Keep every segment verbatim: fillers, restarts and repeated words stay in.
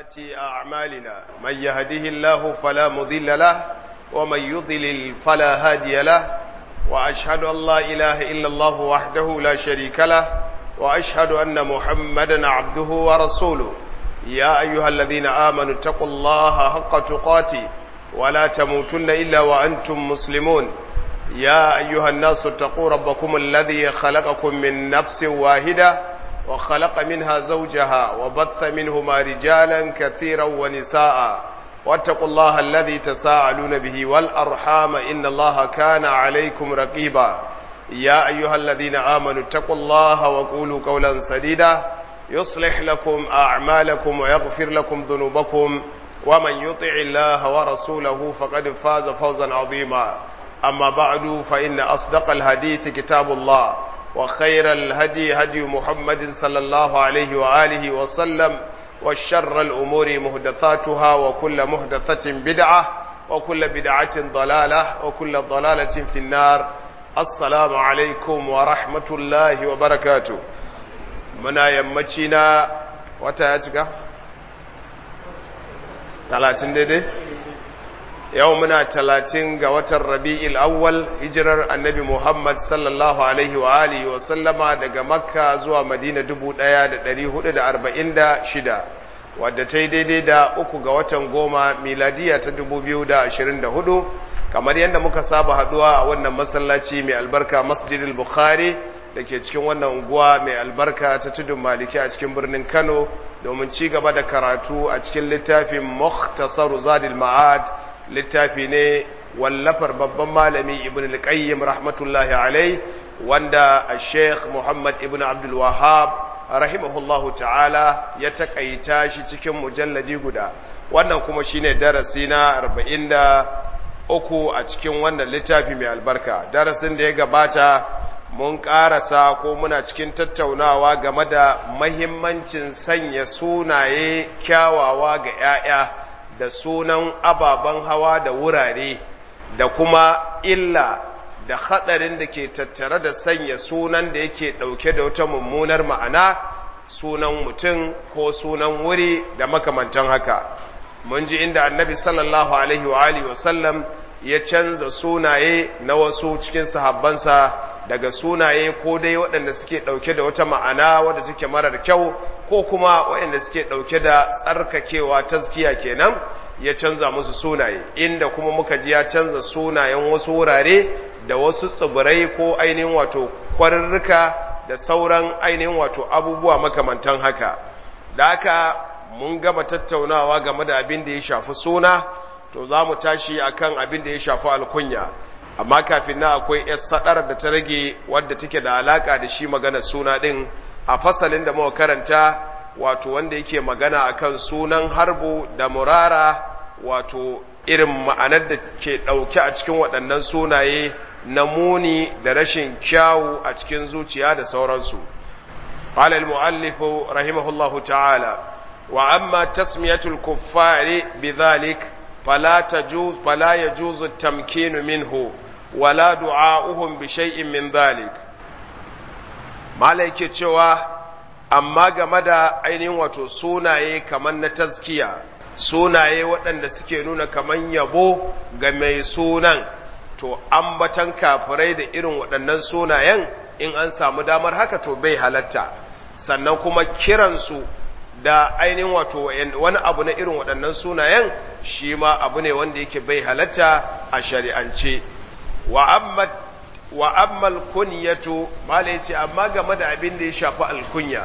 سيئات أعمالنا من يهده الله فلا مضل له ومن يضلل فلا هادي له وأشهد أن لا إله إلا الله وحده لا شريك له وأشهد أن محمدا عبده ورسوله يا أيها الذين آمنوا اتقوا الله حق تقاته ولا تموتن إلا وأنتم مسلمون يا أيها الناس اتقوا ربكم الذي خلقكم من نفس واحدة وخلق منها زوجها وبث منهما رجالا كثيرا ونساء واتقوا الله الذي تساءلون به والأرحام إن الله كان عليكم رقيبا يا أيها الذين آمنوا اتقوا الله وقولوا قولا سديدا يصلح لكم أعمالكم ويغفر لكم ذنوبكم ومن يطع الله ورسوله فقد فاز فوزا عظيما أما بعد فإن أصدق الحديث كتاب الله وخير الهدي هدي محمد صلى الله عليه وآله وسلم والشر الأمور محدثاتها وكل محدثة بدعة وكل بدعة ضلالة وكل ضلالة في النار السلام عليكم ورحمة الله وبركاته منا يمتنا وتاتك ثلاثين دي يومنا ثلاثين غواتر ربيع الأول هجرر النبي محمد صلى الله عليه وآله وسلم daga Makka zuwa Madina dubu ɗaya da ɗari hudu da arba'in da shida wadda ta yi daidai da uku ga watan goma miladiya ta dubu biyu da ashirin da hudu kamar yadda muka saba haduwa a wannan masallaci mai albarka Masjidil Bukhari da ke cikin wannan unguwa mai albarka ta tudun Maliki a cikin birnin Kano domin ci gaba da karatu a cikin littafin Mukhtasar Zadil Ma'ad littafi ne wallafar babban malami Ibn al-Qayyim rahmatullahi alai wanda Sheikh Muhammad Ibn Abdul Wahhab rahimahullahu ta'ala ya takaita shi cikin mujalladi guda wannan kuma shine darasi na arba'in da uku a cikin wannan littafi mai albarka darasin da ya gabata mun karasa ko muna cikin tattaunawa game da mahimmancin sanya sunaye kyawawa ga 'ya'ya da sunan ababen hawa da wurare da kuma illa da hadarin da ke tattare da sanya sunan da yake dauke da wata mummunar ma'ana sunan mutum ko sunan wuri da makamantan haka mun ji inda annabi sallallahu alaihi wa alihi wasallam ya canza sunaye na wasu cikin sahabbansa daga sunaye ko dai waɗanda suke ɗauke da wata ma'ana wadda take marar kyau ko kuma waɗanda suke ɗauke da tsarkakewa tazkiya kenan ya canza musu sunaye inda kuma muka ji ya canza sunayen wasu wurare da wasu tsibirai ko ainihin wato kwarurruka da sauran ainihin wato abubuwa makamantan haka da haka mun gama tattaunawa game da abin da ya shafi suna to za mu tashi akan abin da ya shafi alkunya amma kafin na akwai yar sadar da ta rage wadda take da alaka da shi magana suna din a fasalin da muka karanta wato wanda yake magana akan sunan harbu da murara wato irin ma'anar da ke dauke a cikin waɗannan sunaye na muni da rashin kyawu a cikin zuciya da sauransu qala al-muallif rahimahullahu ta'ala wa amma tasmiyatul kuffari bidhalik fala tajuz fala yajuzu at-tamkinu minhu wala du'a'uhum bi shay'in min dhalik malaike cewa amma game da ainihin wato sunaye kaman na tazkiya sunaye waɗanda suke nuna kaman yabo ga mai sunan to ambatan kafirai da irin waɗannan sunayen in an samu damar haka to bai halatta sannan kuma kiransu da ainihin wato wani abu na irin waɗannan sunayen shi ma abu ne wanda yake bai halatta a shari'ance wa amma wa amma alkunyatu malai ce amma game da abin da ya shafi alkunya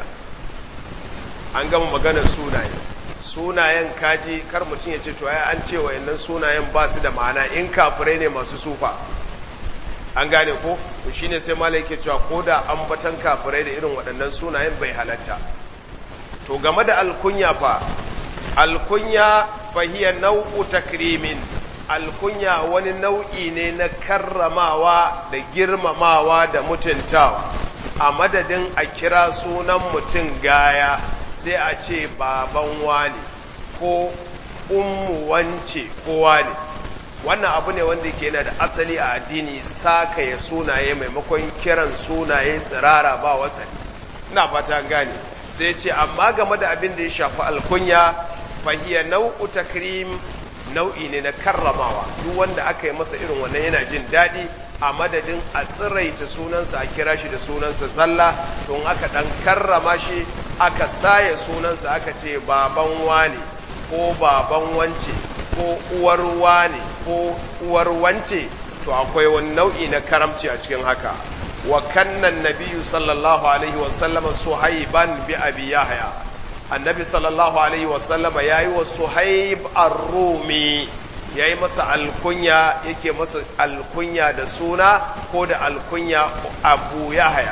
an gama maganar sunaye sunayen kaji kar mutum ya ce to ai an ce wayannan sunayen ba su da ma'ana in kafirai ne masu sufa an gane ko to shine sai malai yake cewa koda ambatan kafirai da irin waɗannan sunayen bai halatta to game da alkunya fa alkunya fahiya nau'u takrimin alkunya wani nau'i ne na karramawa da girmamawa da mutuntawa a madadin a kira sunan mutum gaya sai a ce baban wani ko ummu wance ko wani wannan abu ne wanda ke yana da asali a addini saka ya sunaye maimakon kiran sunaye tsirara ba wasani ina fata gane sai ce amma game da abin da ya shafi alkunya fahiya nau'u takrim, nau'i ne na karramawa. Duk wanda aka yi masa irin wannan yana jin daɗi, a madadin a tsiraita sunansa a kira shi da sunansa zalla, don aka ɗan karrama shi aka saye sunansa aka ce baban wane ko baban wance ko uwar wane ko uwar wance, to akwai wani nau'i na karamci a cikin haka. wa kannan nabiyyu sallallahu alaihi wasallam suhaiban bi abi yahya, annabi sallallahu alaihi wasallam yayi wa suhaib ar-rumi yayi masa alkunya, yake masa alkunya da suna ko da alkunya abu yahya.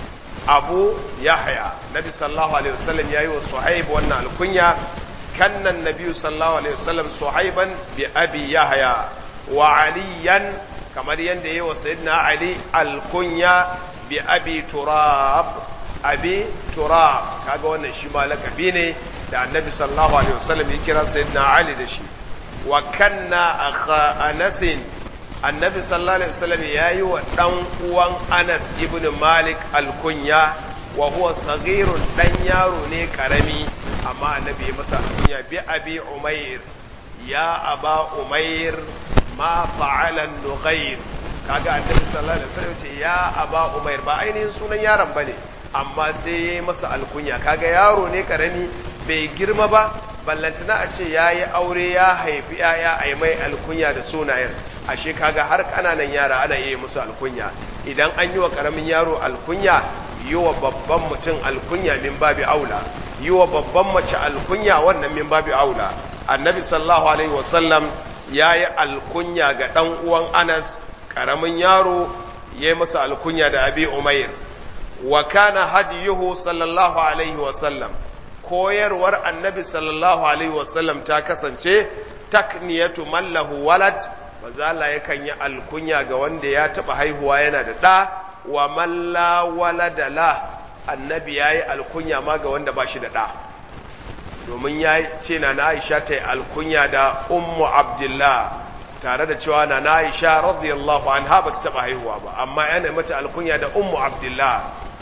abu yahya nabi sallallahu alaihi wasallam yayi wa suhaib wannan alkunya. kannan nabiyyu sallallahu alaihi wasallam suhaiban bi abi yahya wa aliyan, kamar yadda yayi wa sayyidina ali alkunya bi abi turab. abi turab kaga wannan shi ma lakabi ne da annabi sallallahu alaihi wasallam ya kira sayyidina ali da shi. wa kanna akha anas, annabi sallallahu alaihi wasallam yayi wa dan uwan anas ibn malik alkunya, wa huwa saghirun, dan yaro ne karami, amma annabi ya masa alkunya bi abi umair, ya aba umair ma fa'ala nughair. kaga annabi sallallahu alaihi wasallam ce ya aba umair, ba ainihin sunan yaron bane, amma sai yayi masa alkunya. kaga yaro ne karami bai girma ba, ballantana a ce yayi aure ya haifi yaya ai mai alkunya da sunayen. ashe kaga har kananan yara ana yi musu alkunya. idan an yi wa karamin yaro alkunya, yi wa babban mutum alkunya min babi aula, yi wa babban mace alkunya wannan min babi aula. annabi sallallahu alaihi wasallam ya yi alkunya ga ɗan uwan anas ƙaramin yaro, ya yi masa alkunya da abi umair. wa kana hadiyuhu sallallahu alaihi wasallam, koyarwar annabi sallallahu alaihi wasallam ta kasance takniyatu man lahu walad, manzo Allah yakan yi alkunya ga wanda ya taɓa haihuwa yana da ɗa, wa man la walada la, annabi yayi alkunya ma ga wanda ba shi da ɗa, domin ya ce na Aisha ta yi alkunya da ummu abdullah, tare da cewa na Aisha radiyallahu anha ba ta taɓa haihuwa ba, amma yana mata alkunya da ummu abdullah.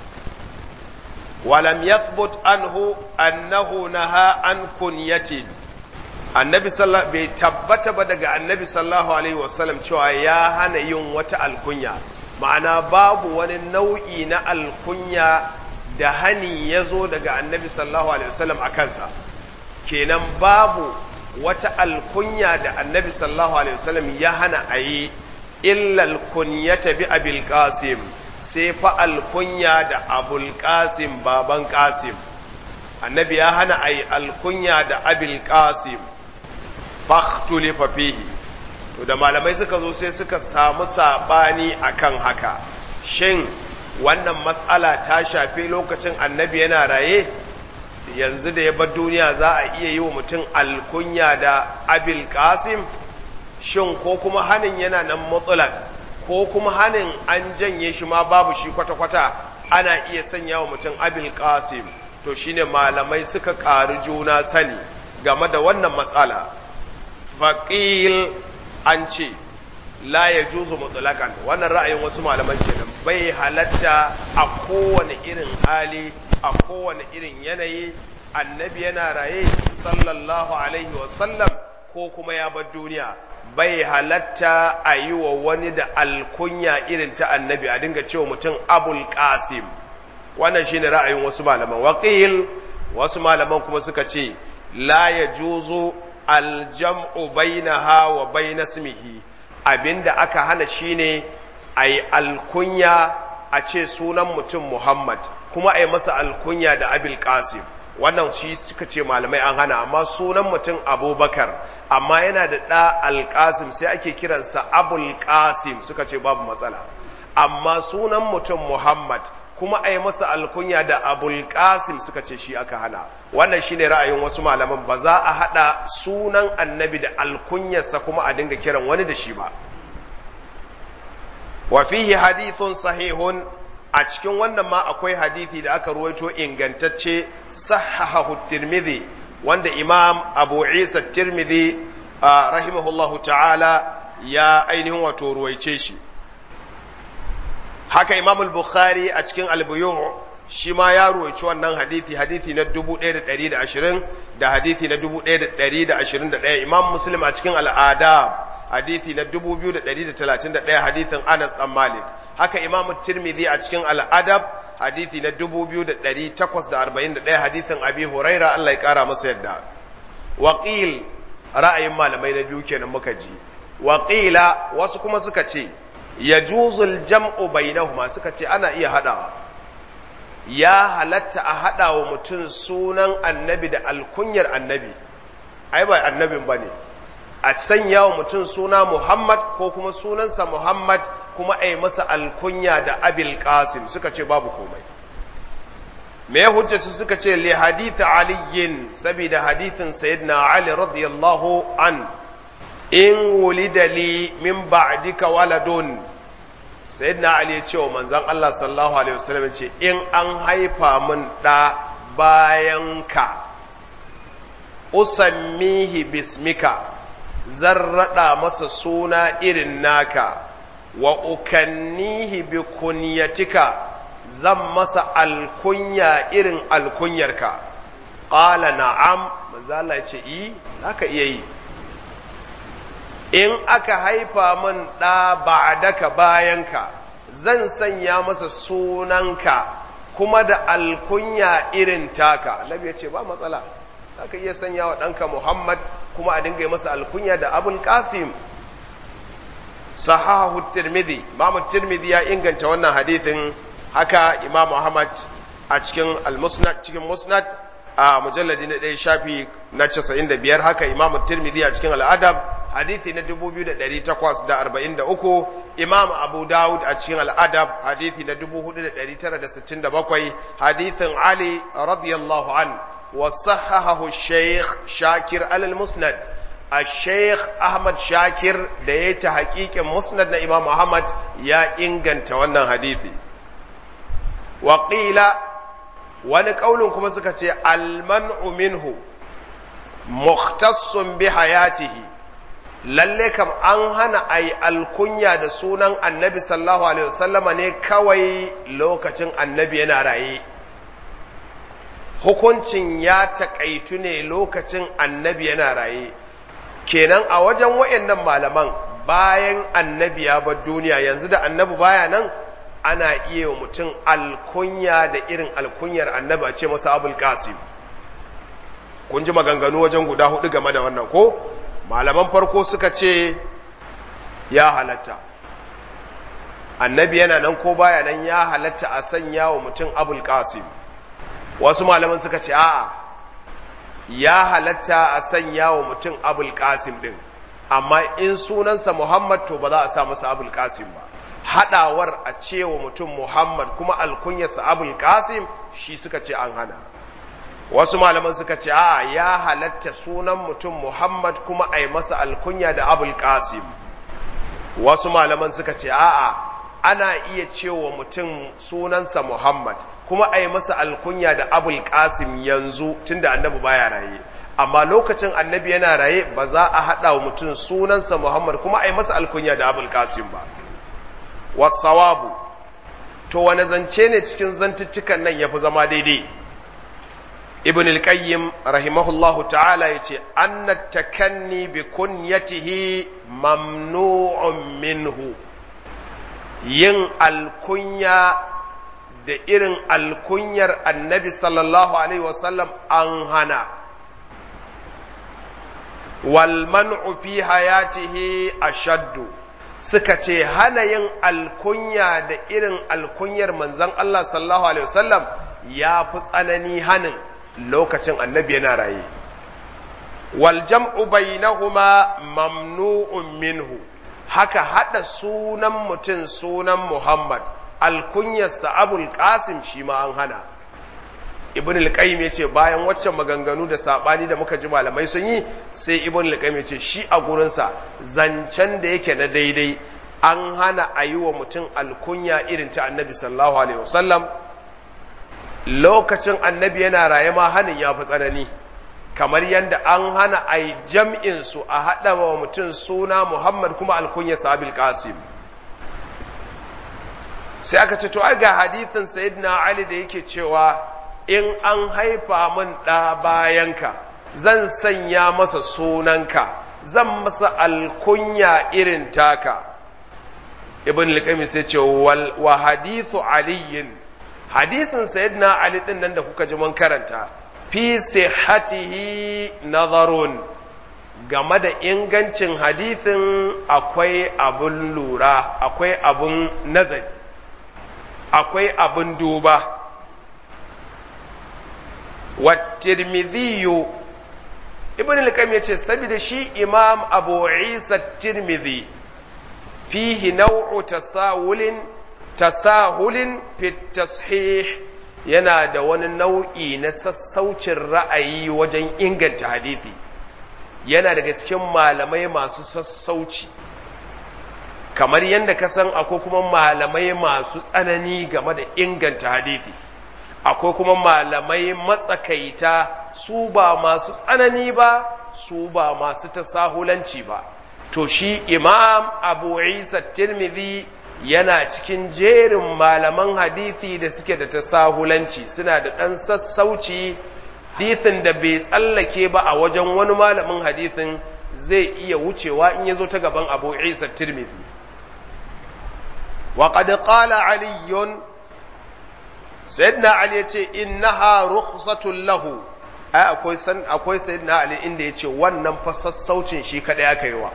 walam yathbut anhu annahu naha an kunyatin, annabi sallallahu bai tabbata ba daga annabi sallallahu alaihi wasallam cewa ya hana yin wata alkunya, ma'ana babu wani nau'i na alkunya da hani ya zo daga annabi sallallahu alaihi wasallam a kansa. kenan babu wata alkunya da annabi sallallahu alaihi wasallam ya hana a yi illal kunyata bi abil qasim, sai fa alkunya da abul qasim baban qasim. annabi ya hana a yi alkunya da abil qasim, fakhtulifa fihi, to da malamai suka zo sai suka samu sabani akan haka. shin wannan mas'ala ta shafi lokacin annabi yana raye, yanzu da ya bar duniya za a iya yi wa mutum alkunya da abil qasim, shin ko kuma hanin yana nan mutlaq, ko kuma hanin an janye shi ma babu shi kwata-kwata, ana iya sanya wa mutum abil qasim. to shine malamai suka ƙari juna sani game da wannan matsala. faqil an ce la yajuzu mutlaqan, wannan ra'ayin wasu malaman kenan, bai halatta a kowane irin hali, a kowane irin yanayi, annabi yana raye sallallahu alaihi wasallam ko kuma ya bar duniya, bai halatta a yi wa wani da alkunya irin ta annabi, a dinga cewa mutum abul qasim. wannan shine ra'ayin wasu malaman. waqil, wasu malaman kuma suka ce la yajuzu aljam'u bainaha wa bain ismihi, abinda aka hana shine ai alkunya a ce sunan mutum Muhammad kuma ai masa alkunya da Abil Qasim. wannan shi suka ce malamai an hana, amma sunan mutum Abubakar amma yana da ɗa Al-Qasim sai ake kiransa Abul Qasim, suka ce babu matsala. amma sunan mutum Muhammad kuma ai masa alkunya da Abul Qasim, suka ce shi aka hana. wannan shine ra'ayin wasu malaman, ba za a hada sunan annabi da alkunyarsa kuma a dinga kiran wani da shi ba. wa fihi hadithun sahihun, a cikin wannan ma akwai hadithi da aka ruwaito ingantacce, sahahahu Tirmidhi, wanda Imam Abu Isa Tirmidhi rahimahullahu ta'ala ya ainihin wato ruwaice shi. haka Imam al-Bukhari a cikin al-Buyu' shi ma ya ruwaici wannan hadithi, hadithi na dubu ɗaya da ɗari da ashirin, da hadithi na dubu ɗaya da ɗari da ashirin da ɗaya. Imam Muslim a cikin al'adab hadithi na dubu biyu da ɗari da talatin da ɗaya hadithin Anas ɗan Malik. Haka Imam Tirmidhi a cikin al'adab hadithi na dubu biyu da ɗari takwas da arba'in da ɗaya hadithin Abi Huraira Allah ya ƙara masa yadda. Waƙil ra'ayin malamai na biyu kenan muka ji. Waƙila wasu kuma suka ce ya juzul jam'u bainahuma, suka ce ana iya haɗawa. Ya halatta a haɗa wa mutum sunan annabi da alkunyar annabi, ai ba annabin ba ne, a sanya wa mutum suna Muhammad ko kuma sunansa Muhammad kuma a yi masa alkunya da Abil Qasim, suka ce babu komai. Me ya hujjatu suka ce li hadith aliyin, saboda hadithin sayyidina Ali radiyallahu an, in wulida li min ba'dika waladun, sayyidina Ali ya ce wa manzon Allah sallallahu alaihi wasallam ce in an haifa min da bayan ka, usammihi bismika, zan rada masa suna irin naka, wa ukannihi bi kunyatika, zan masa alkunya irin alkunyarka. Qala na'am, manzo Allah ya ce i zaka iya yi. In aka haifa min ɗa ba'daka bayanka, zan sanya masa sunanka kuma da alkunya irin taka. Annabi ya ce ba matsala, zaka iya sanya wa ɗanka Muhammad kuma a dinga masa alkunya da Abul Qasim. Sahahu Tirmidhi, Imam Tirmidhi ya inganta wannan hadithin, haka Imam Ahmad a cikin al-Musnad, cikin Musnad a mujalladi na ɗaya shafi na casa'in da biyar, haka Imam Tirmidhi a cikin al-Adab hadithi na dubu biyu da ɗari takwas da arba'in da uku, Imam Abu Dawud a cikin al-Adab hadithi na dubu hudu da ɗari tara da sittin da bakwai, hadithin Ali radiyallahu an, wa sahahahu Sheikh Shakir al-Musnad. Sheikh Ahmad Shakir da ya ta haƙiƙin Musnad na Imam Ahmad ya inganta wannan hadithi. Waƙila wani ƙaunin kuma suka ce alman'u minhu mukhtassun bi hayatihi, lalle kam an hana ai alkunya da sunan annabi sallallahu alaihi wasallama ne kawai lokacin annabi yana raye. Hukuncin ya taƙaitu ne lokacin annabi yana raye. Kenan a wajen wayannan malaman bayan annabi ya bar duniya, yanzu da annabi baya nan, ana iya wa mutum alkunya da irin alkunyar annabi a ce masa Abul Qasim. Kun ji maganganu wajen guda hudu game da wannan ko? Malaman farko suka ce ya halatta, annabi yana nan ko baya nan ya halatta a sanya wa mutum Abul Qasim. Wasu malaman suka ce a'a, ya halatta a sanya wa mutum Abul Qasim din, amma in sunansa Muhammad to ba za a sa masa Abul Qasim ba. Hadawar a cewa mutum Muhammad kuma alkunyarsa Abul Qasim shi suka ce an hana. Wasu malaman suka ce a'a, ya halatta sunan mutum Muhammad kuma a yi masa alkunya da Abul Qasim. Wasu malaman suka ce a'a, ana iya cewa mutum sunansa Muhammad kuma a yi masa alkunya da Abul Qasim yanzu tunda annabi baya raye, amma lokacin annabi yana raye ba za a haɗa wa mutum sunansa Muhammad kuma a yi masa alkunya da Abul Qasim ba. Wasawabu, to wani zance ne cikin zantuttukan nan ya fi zama daidai? Ibn al-Qayyim rahimahullahu ta'ala ya ce, anna takanni bi kunyatihi mamnu'un minhu, yin alkunya da irin alkunyar annabi sallallahu alaihi wasallam an hana. Wal man'u fi hayatihi ashaddu, suka ce hana yin alkunya da irin alkunyar manzon Allah sallallahu alaihi wasallam ya fi tsanani hanin lokacin annabi yana raye. Wal jam'u bainahuma mamnu'un minhu, haka hada sunan mutum sunan Muhammad alkunyarsa Abul Qasim shi ma an hana. Ibn al-Qayyim yace bayan waccan maganganu da sabani da muka ji malamai sun yi, sai Ibn al-Qayyim yace shi a gurin sa zancen da yake na daidai, an hana ayi wa mutum alkunya irin ta Annabi sallallahu alaihi wasallam. Lokacin Annabi yana raye ma hanin ya fi tsanani, kamar yadda an hana ayi jam'in su a hada wa mutum suna Muhammad kuma alkunyarsa Abul Qasim. Sai aka ce to ai ga hadithin Sayyidina Ali da yake cewa in an haifa min ɗa bayanka, zan sanya masa sunanka zan masa alkunya irin taka. Ibn al-Qayyim sai ce wa hadithu aliyin, hadisin sayyidina Ali din nan da kuka ji mun karanta, fi sihhatihi nazarun, game da ingancin hadisin akwai abun lura, akwai abun nazari, akwai abun duba. Wa Tirmidhi, Ibn al-Qayyim yace saboda shi Imam Abu Isa Tirmidhi fihi naw'u tasahulin tasahulin fi tashih, yana da wani nau'i na sassaucin ra'ayi wajen inganta hadisi, yana daga cikin malamai masu sassauci, kamar yadda ka san akwai kuma malamai masu tsanani game da inganta hadisi, akwai kuma malamai matsakaita, su ba masu tsanani ba su ba masu tasahulanci ba. To shi Imam Abu Isa Tirmidhi yana cikin jerin malaman hadisi da suke da tasahulanci, suna da ɗan sassauci, hadisin da bai tsallake ba a wajen wani malamin hadisin zai iya wucewa in ya zo ta gaban Abu Isa Tirmidhi. Wa qad qala Ali, Sayyidina Ali yace innaha rukhsatun lahu, ai akwai san akwai Sayyidina Ali inda yace wannan fa sassaucin shi kada aka yi wa.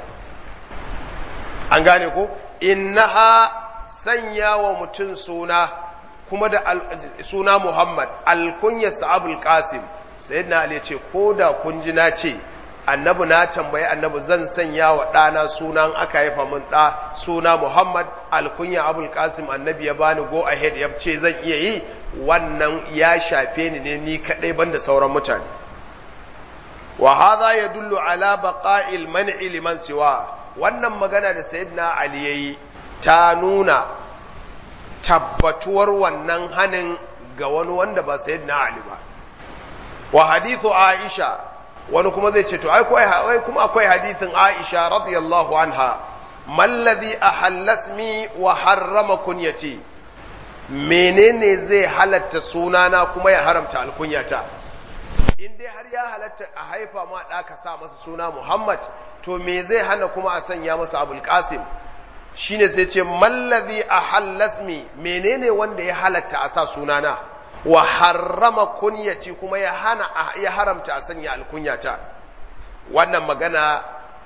An gane ko? Innaha sanya wa mutum suna kuma da suna Muhammad, alkunyarsa Abul Qasim. Sayyidina Ali yace ko da kun ji na ce annabi na tambayi annabi zan sanya wa ɗana sunan aka haifa mun ɗa suna Muhammad, alkunya Abul Qasim, annabi ya bani go ahead ya ce zan iya yi, wannan ya shafe ni ne ni kadai banda sauran mutane. Wa hadha yadullu ala baqa'il man'i liman siwa, wannan magana da Sayyidina Ali yayi ta nuna tabbatuwar wannan hanin ga wani wanda ba Sayyidina Ali ba. Wa hadithu Aisha, wani kuma zai ce to ai kuma akwai hadithin Aisha radiyallahu anha, mallazi ahallasmi wa harrama kunyati, menene zai halatta sunana kuma ya haramta alkunyata? In dai har ya halatta a haifa ma da ka sa masa suna Muhammad, to me zai hana kuma a sanya masa Abul Qasim? Shine sai ce mallazi ahallasmi, menene wanda ya halatta a sa sunana, wa harrama kunyati, kuma ya hana ya haramta a sanya alkunyata. Wannan magana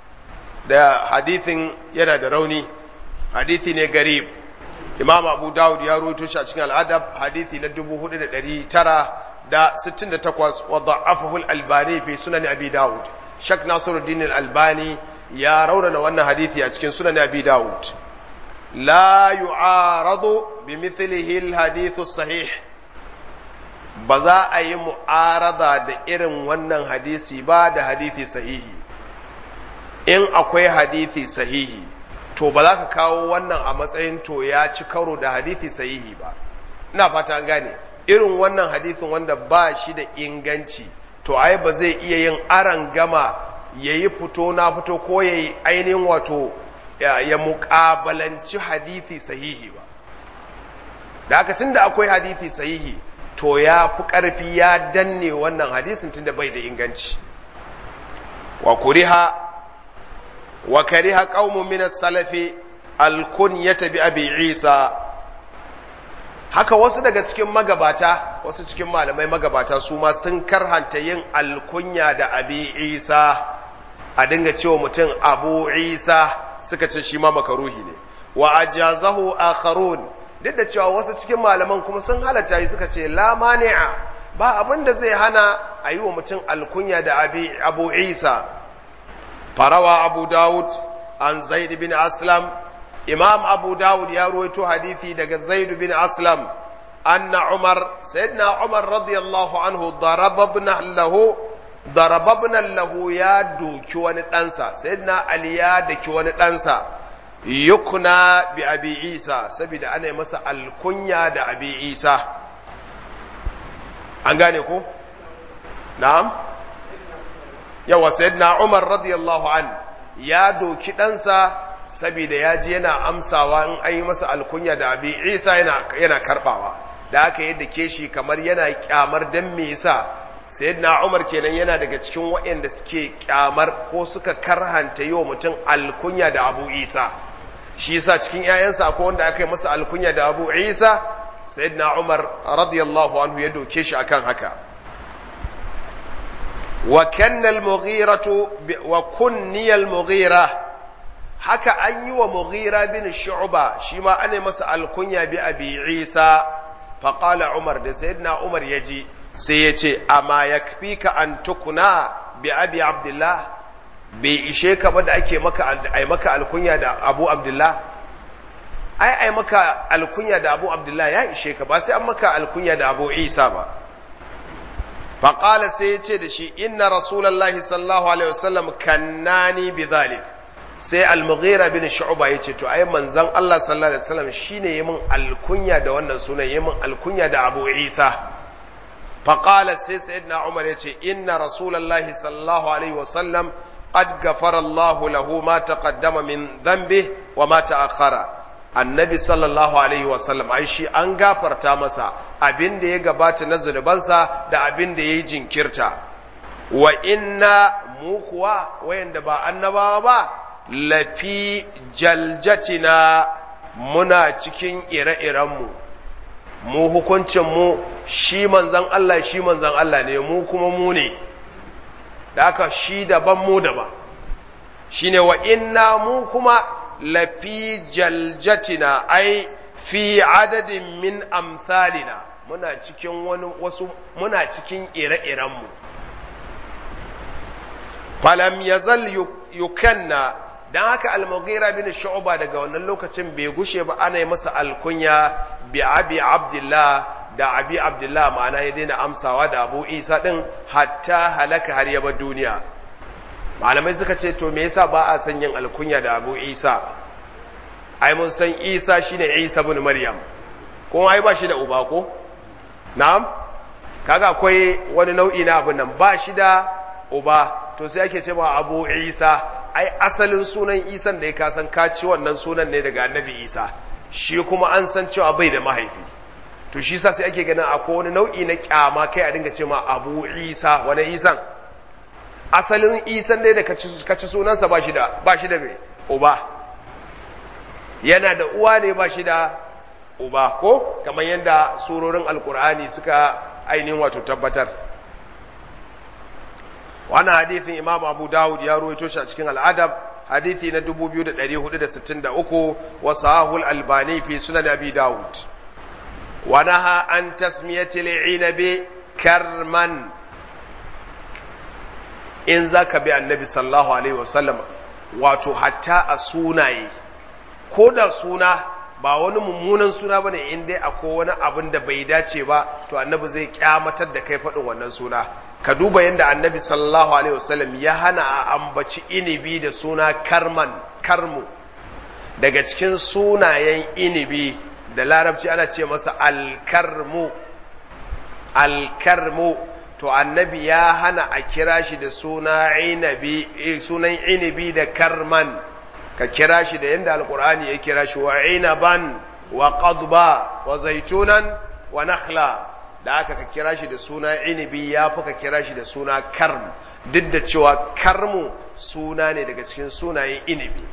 da hadithin yana da rauni, hadithi ne garib. Imam Abu Dawud ya rawaito shi a cikin al-Adab hadithi na dubu hudu da ɗari tara da sittin da takwas, wa da'afahu al-Albani fi sunan Abi Dawud. Shak Nasiruddin al-Albani ya raunana wannan hadithi a cikin sunan Abi Dawud. La yu'aradu bi mithlihi al-hadith as-sahih, ba za a yi mu'arada da irin wannan hadisi ba da hadisi sahihi. In akwai hadisi sahihi, to ba za ka kawo wannan a matsayin to ya ci karo da hadisi sahihi ba. Ina fata an gane, irin wannan hadisin wanda ba shi da inganci, to ai ba zai iya yin aran gama ya yi fito na fito ko ya yi ainihin wato ya muƙabalanci hadisi sahihi ba. Da haka tun da akwai hadisi sahihi, to ya fi ƙarfi ya danne wannan hadisin tun da bai da inganci. Wa kuriha wa kariha qaumun min as-salafi al-kunyata bi Abi Isa, haka wasu daga cikin magabata, wasu cikin malamai magabata su ma sun karhanta yin alkunya da Abi Isa, a dinga cewa mutum Abu Isa, suka ce shi ma makaruhi ne. Wa ajazahu akharun, duk da cewa wasu cikin malaman kuma sun halatta yi, suka ce la mani'a, ba abin da zai hana a yi wa mutum alkunya da Abu Isa. Farawa Abu Dawud an Zaid bin Aslam, Imam Abu Dawud ya ruwaito hadithi daga Zaid bin Aslam, anna Umar, sayyidina Umar radiyallahu anhu, darababna lahu darababna lahu, ya doki wani ɗansa, sayyidina Ali ya daki wani ɗansa, yukuna bi Abi Isa, saboda ana yi masa alkunya da Abi Isa. An gane ko? Na'am? Yawa sayyidina Umar radiyallahu an ya doki ɗansa saboda ya ji yana amsawa in an yi masa alkunya da Abi Isa yana yana karbawa, da aka yi dake shi kamar yana kyamar dan me yasa sayyidina Umar kenan yana daga cikin waɗanda suke kyamar ko suka karhanta yi wa mutum alkunya da Abu Isa. Shi yasa cikin ƴaƴansa akwai wanda aka yi masa alkunya da Abu Isa, sayyidina Umar radiyallahu anhu ya doke shi akan haka. wa kanna al-mughiratu wa kunniya al-mughira, haka an yi wa Mughira bin Shu'ba shi ma ana masa alkunya bi Abi Isa. fa qala Umar, da sayyidina Umar yaji sai yace amma yakfika an tukuna bi Abi Abdullah, bai ishe ka ba da ake maka ai maka alkunya da Abu Abdullah? ai ai maka alkunya da Abu Abdullah ya ishe ka, ba sai an maka alkunya da Abu Isa ba. fa qala sai yace da shi inna rasulullahi sallallahu alaihi wasallam kannani bidhalik. sai al-Mughira bin Shu'ba yace to ai manzon Allah sallallahu alaihi wasallam shine yayin alkunya da wannan sunan, yayin alkunya da Abu Isa. fa qala sai sayyidina Umar yace inna rasulullahi sallallahu alaihi wasallam qad ghafara Allah lahu ma taqaddama min dhanbihi wa ma ta'akhkhara. annabi sallallahu alaihi wasallam ai shi an gafarta masa abin da ya gabata na zunubansa da abin da yayi jinkirta. wa inna mu kuwa wayanda ba annabawa ba lafi jaljatina, muna cikin ire-irenmu, mu hukuncinmu shi manzan Allah shi manzan Allah ne, mu kuma mu ne, da aka shi daban mu daban. shi ne wa inna mu kuma lafi jaljatina, ai fi adadin min amsalina, muna cikin wani wasu muna cikin ire-irenmu. falam yazal yukanna, dan haka al-Mughira bin Shu'ba daga wannan lokacin bai gushe ba ana yi masa alkunya bi Abi Abdullah, da Abi Abdullah, ma'ana ya daina amsawa da Abu Isa din hatta halaka har ya bar duniya. Malamai suka ce to me yasa ba a san yin alkunya da Abu Isa? ai mun san Isa shine Isa ibn Maryam, ko ai ba shi da uba ko? Na'am, kaga akwai wani nau'i na abin nan, ba shi da uba, to sai ake cewa Abu Isa. ai asalin sunan Isan da ya kasan kaci wannan sunan ne daga Annabi Isa, shi kuma an san cewa bai da mahaifi, to shi sa sai ake ganin akwai wani nau'i na kyama kai a dinga ce ma Abu Isa. wani Isan? asalin Isan ne da kaci sunansa ba shi da ba shi da mai uba, yana da uwa ne ba shi da uba, ko kamar yadda surorin Alkur'ani suka ainihin wato tabbatar. wannan hadithin Imam Abu Dawud ya ruwaito shi a cikin Al-Adab, hadithi na dubu biyu da ɗari hudu da sittin da uku, wa sahahul Albani fi Sunan Abi Dawud. wa naha an tasmiyati al-inabi karman, in zaka bi Annabi sallallahu alaihi wasallam, wato hatta a sunaye, ko da suna ba wani mummunan suna bane, in dai akwai wani abin da bai dace ba, to Annabi zai kyamatar da kai faɗin wannan suna. ka duba yadda Annabi sallallahu alaihi wasallam ya hana a ambaci inibi da suna karman, karmu. daga cikin sunayen inibi da larabci ana ce masa alkarmu, alkarmu, to Annabi ya hana a kira shi da suna inabi, sunan inibi da karman, ka kira shi da yadda alkur'ani ya kira shi wa inaban wa qadba wa zaitunan wa nakhla. da aka ka kira shi da suna inibi ya fi ka kira shi da suna karm, duk da cewa karmu suna ne daga cikin sunayen inibi.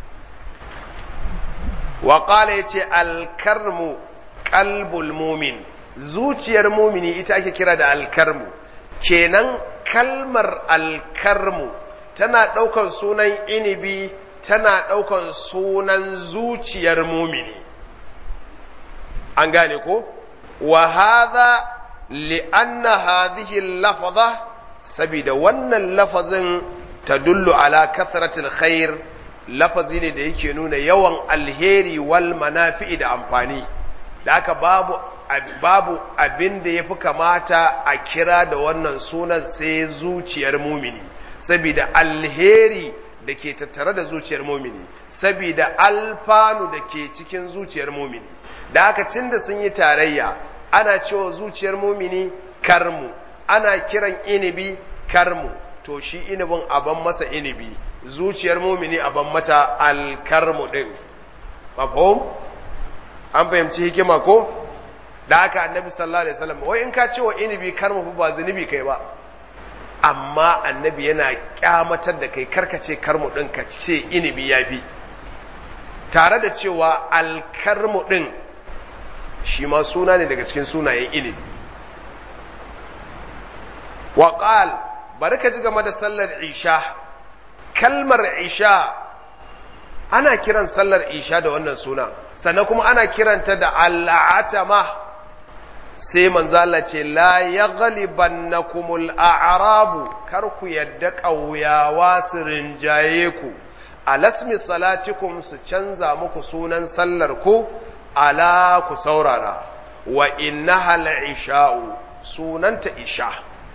wa qala yace alkarmu qalbul mumin, zuciyar mumini ita ake kira da alkarmu. kenan kalmar alkarmu tana ɗaukan sunan inibi, tana ɗaukan sunan zuciyar mumini. an gane ko? wa hadha li'anna hadhihi al-lafza, sabida wannan lafazin tadullu ala kathratil khair, lafazi ne da yake nuna yawan alheri wal manafi'i da amfani. da haka babu babu abin da yafi kamata a kira da wannan sunan sai zuciyar mumini, sabida alheri da ke tattare da zuciyar mumini, sabida alfanu da ke cikin zuciyar mumini. da haka tunda sun yi tarayya, ana cewa zuciyar mumini karmu, ana kiran inibi karmu, to shi inibin aban masa inibi, zuciyar mumini aban mata alkarmu din. mafhum? an fahimci hikima ko? da haka annabi sallallahu alaihi wasallam wai in ka ce wa inibi kar mu ba zunubi kai ba, amma annabi yana kyamatar da kai karkace karmu din ka ce inibi yafi, tare da cewa alkarmu din shi ma suna ne daga cikin sunayen inibi. wa qal bari ka ji game da sallar isha, kalmar isha ana kiran sallar isha da wannan suna, sannan kuma ana kiranta da al'atama. sai manzo Allah ce la yaghlibannakumul a'rabu, kar ku yadda ƙauyawa su rinjaye ku, alasmi salatikum su canza muku sunan sallar ku, ala ku saurara, wa innaha al'isha'u sunanta isha.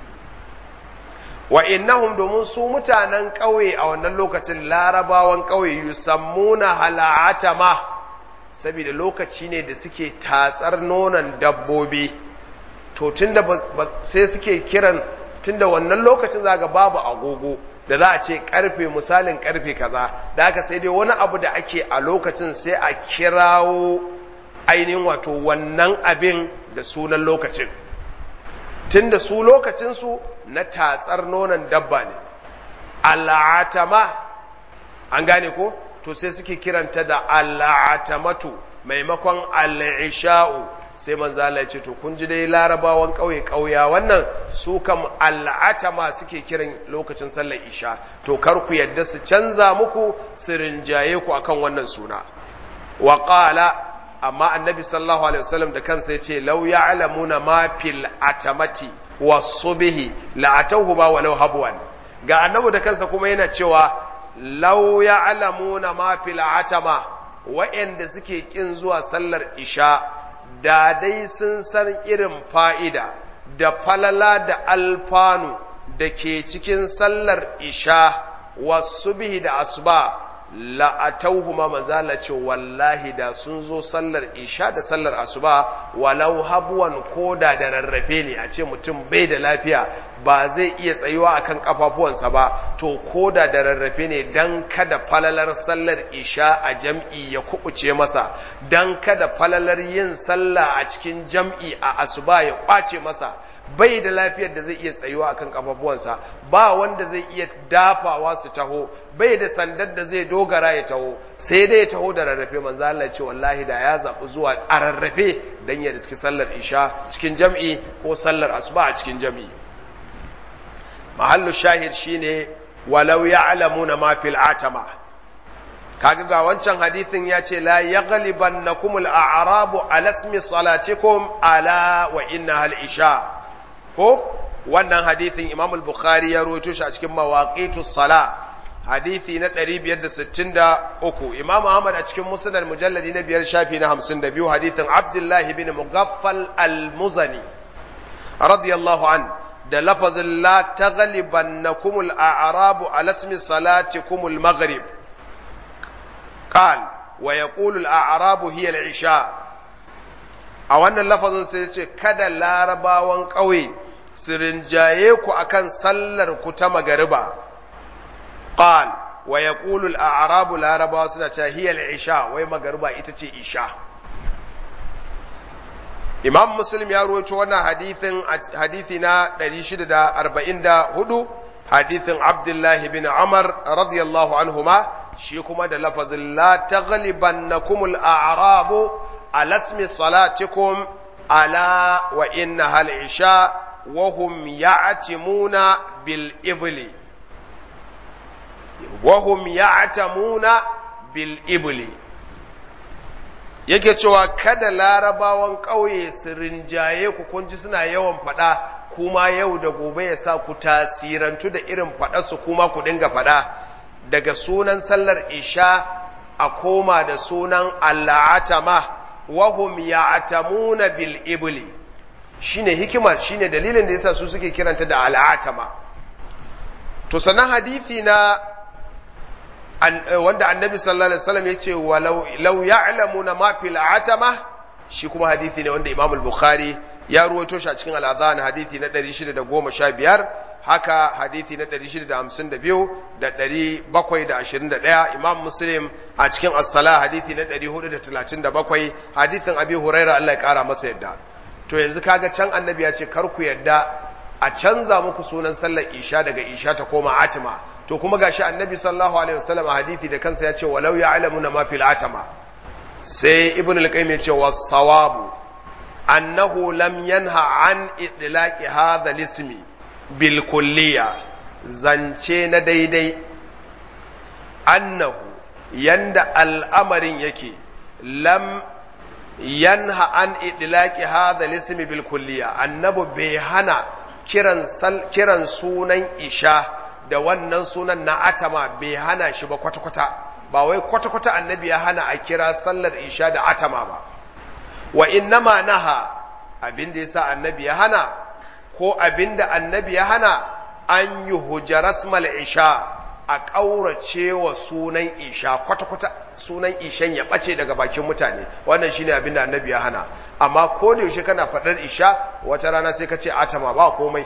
wa innahum domin su mutanen ƙauye a wannan lokacin larabawan ƙauye yusammuna hal'atama, saboda lokaci ne da suke tatsar nonon dabbobi, to tunda sai suke kiran, tunda wannan lokacin zaga babu agogo da za a ce karfe misalin karfe kaza, da haka sai dai wani abu da ake a lokacin sai a kirawo ainihin wato wannan abin da sunan lokacin, tunda su lokacinsu na tatsar nonon dabba ne. al'atama an gane ko, to sai suke kiranta da al'atamatu maimakon al'isha'u. sai manzo Allah ya ce to kun ji dai larabawan kauye kauya wannan su kam al'atama suke kiran lokacin sallar isha, to kar ku yadda su canza muku su rinjaye ku akan wannan suna. wa qala amma annabi sallallahu alaihi wasallam da kansa ya ce law ya'lamuna ma fil atamati was-subhi la'atawhu ba walau habwan. ga annabi da kansa kuma yana cewa lau ya'lamuna ma fil atama, wa'anda suke kin zuwa sallar isha da dai sun san irin fa'ida da falala da alfanu da ke cikin sallar isha wasubhi da asuba la'atauhuma, manzala ce wallahi da sun zo sallar isha da sallar asuba walau habwan, koda da rarrafe ne, a ce mutum bai da lafiya ba zai iya tsayuwa akan kafafuwansa ba, to koda da rarrafe ne, dan kada falalar sallar isha a jam'i ya kubuce masa, dan kada falalar yin sallah a cikin jam'i a asuba ya kwace masa, bai da lafiyar da zai iya tsayuwa akan kafafuwansa, ba wanda zai iya dafawa su taho, bai da sandar da zai dogara ya taho, sai dai ya taho da rarrafe. manzo Allah ce wallahi da ya zabi zuwa a rarrafe dan ya riski sallar isha cikin jam'i ko sallar asuba a cikin jam'i. mahallu shahid shine walau ya'lamuna ma fil atama. kaga ga wancan hadisin ya ce la yaghlibannakumul a'rabu ala ismi salatikum ala wa innaha al isha, ko wannan hadithin Imam al-Bukhari ya rawaito shi a cikin mawaqitus sala, hadithi na ɗari biyar da sittin da uku. Imam Ahmad a cikin Musnad mujalladi na biyar shafi na hamsin da biyu, hadithin Abdullah ibn Mughaffal al-Muzani radiyallahu an, da lafazin la taghlibannakumul a'rabu ala ismi salatikumul maghrib, qal wa yaqulu al-a'rabu hiya al-isha. a wannan lafazin sai ya ce kada larabawan ƙauye su rinjaye ku akan sallar ku ta magariba. qal wa yaqulu al-a'rabu, larabawa suna cewa hiya al-isha, wai magariba ita ce isha. Imam Muslim ya rawaito wannan hadithin hadithi na ɗari shida da arba'in da hudu, hadithin Abdullah ibn Umar radiyallahu anhuma, shi kuma da lafazin la taghlibannakumul a'rabu ala ismi salatikum ala wa innaha al-isha wa hum ya'timuna bil ibli wa hum ya'tamuna bil ibli. yake cewa kada larabawan ƙauye su rinjaye ku, kun ji suna yawan faɗa, kuma yau da gobe ya sa ku tasirantu da irin faɗarsu, kuma ku dinga faɗa daga sunan sallar isha a koma da sunan al'atama, wahum ya'tamuna bil ibli. shine hikimar, shine dalilin da yasa su suke kiranta da al'atama. to sanan hadisi na wanda annabi sallallahu alaihi wasallam yace walau law ya'lamuna ma fil atama, shi kuma hadisi ne wanda Imam al-Bukhari ya ruwaito shi a cikin al-Adhan, hadisi na ɗari shida da goma sha biyar, haka hadisi na ɗari shida da hamsin da biyu da ɗari bakwai da ashirin da ɗaya. Imam Muslim a cikin as-Salah hadisi na ɗari hudu da talatin da bakwai, hadisin Abi Hurairah Allah ya kara masa yadda. to yanzu kaga can annabi ya ce kar ku yarda a canza muku sunan sallar isha daga isha ta koma atima, to kuma gashi annabi sallallahu alaihi wasallam a hadisi da kansa ya ce walau ya'lamuna ma fil atama. sai ibn al-qayyim ya ce was-sawabu annahu lam yanha an idlaqi hadha al-ismi bil kulliya, zance na daidai annahu yanda al'amarin yake lam yanha an idlaqi hadha al-ismi bil kulliya, annabi bai hana kiran kiran sunan isha da wannan sunan na atama bai hana shi ba kwata-kwata, ba wai kwata-kwata annabi ya hana a kira sallar isha da atama ba. wa innama naha, abinda yasa annabi ya hana ko abinda annabi ya hana an yi hujarasmal isha, a ƙaurace wa sunan isha kwata-kwata, sunan ishan ya ɓace daga bakin mutane, wannan shine abinda annabi ya hana. amma ko da yaushe kana faɗar isha wata rana sai ka ce atama ba komai.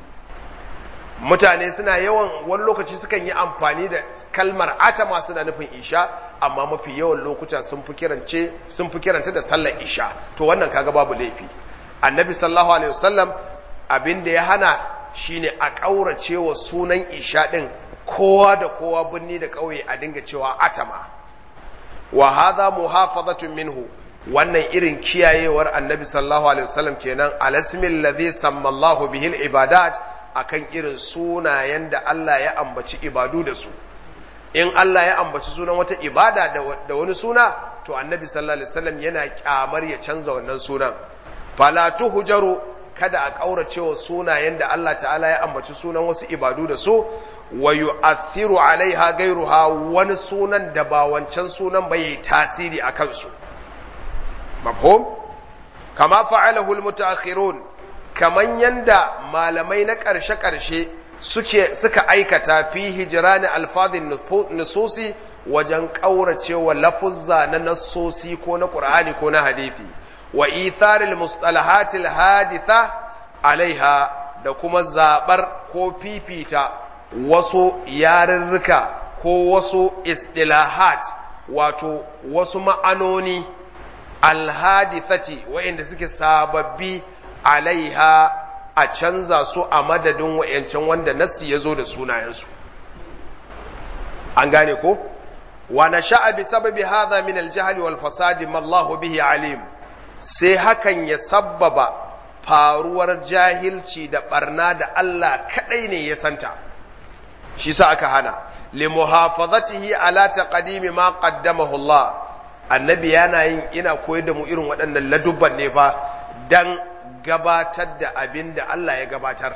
mutane suna yawan wani lokaci sukan yi amfani da kalmar atama suna nufin isha, amma mafi yawan lokuta sun fi kirance sun fi kiranta da sallar isha, to wannan kaga babu laifi. annabi sallallahu alaihi wasallam abin da ya hana shine a kaurace wa sunan isha din, kowa da kowa binni da kauye a dinga cewa atama. wa hadha muhafazatun minhu, wannan irin kiyayewar annabi sallallahu alaihi wasallam kenan, alasmil ladhi sammallahu bihil ibadat, akan irin sunayen da Allah ya ambaci ibadu da su. in Allah ya ambaci sunan wata ibada da wani suna, to annabi sallallahu alaihi wasallam yana kyamar ya canza wannan sunan. fala tuhjaru, kada a kaurace wa sunayen da Allah ta'ala ya ambaci sunan wasu ibadu da su, wa yu'athiru alaiha gairuha, wani sunan da ba wancan sunan ba yayi tasiri akan su. mafhum? kama fa'alahu almutaakhirun, kaman yanda malamai na ƙarshe-ƙarshe suke suka aikata fi hijrani alfadhin nususi, wajen ƙauracewa lafuzza na nassosi ko na Qur'ani ko na hadisi, wa itharil mustalahatil haditha alaiha, da kuma zabar ko fifita wasu yarurruka ko wasu istilahat, wato wasu ma'anoni alhadithati wa'inda suke sababbi alaiha, a canza su a madadin wa'yancan wanda nassi ya zo da sunayensu. an gane ko? wa nasha'a bi sababi hadha min al-jahl wal fasadi ma Allahu bihi alim, sai hakan ya sabbaba faruwar jahilci da barna da Allah kadai ne ya santa, shi sa aka hana. li muhafazatihi ala taqdimi ma qaddamahu Allah, annabi yana yin ina koyar da mu irin waɗannan ladubban ne fa dan gabatar da abin da Allah ya gabatar.